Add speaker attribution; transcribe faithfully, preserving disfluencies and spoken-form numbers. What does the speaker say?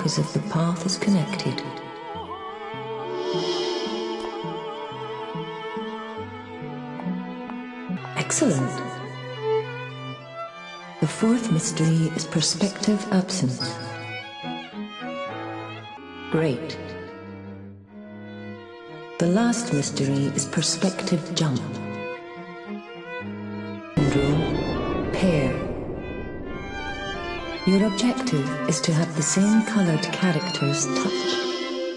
Speaker 1: as if the path is connected. Excellent. The fourth mystery is perspective absence. Great. The last mystery is perspective jump. Syndrome, pair. Your objective is to have the same colored characters touch.